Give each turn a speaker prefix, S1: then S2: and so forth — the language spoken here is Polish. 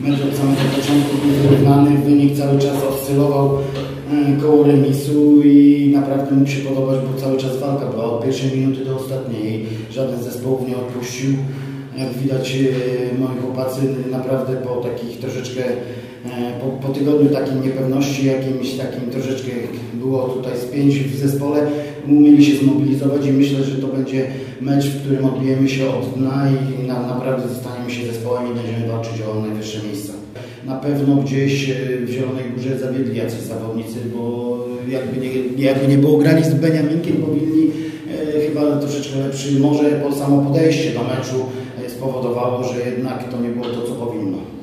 S1: Mecz od samego początku był wyrównany, wynik cały czas oscylował koło remisu i naprawdę mógł się podobać, bo cały czas walka była od pierwszej minuty do ostatniej. Żaden z zespołów nie odpuścił. Jak widać, moi chłopacy naprawdę po takich troszeczkę, po tygodniu takiej niepewności, jakimś takim troszeczkę było tutaj spięć w zespole, umieli się zmobilizować i myślę, że to będzie mecz, w którym odbijemy się od dna i naprawdę zostaniemy się zespołem i będziemy walczyć o najwyższe miejsca. Na pewno gdzieś w Zielonej Górze zawiedli jacyś zawodnicy, bo jakby nie było, grali z Beniaminkiem, powinni chyba troszeczkę lepszy, może samo podejście do meczu spowodowało, że jednak to nie było to, co powinno.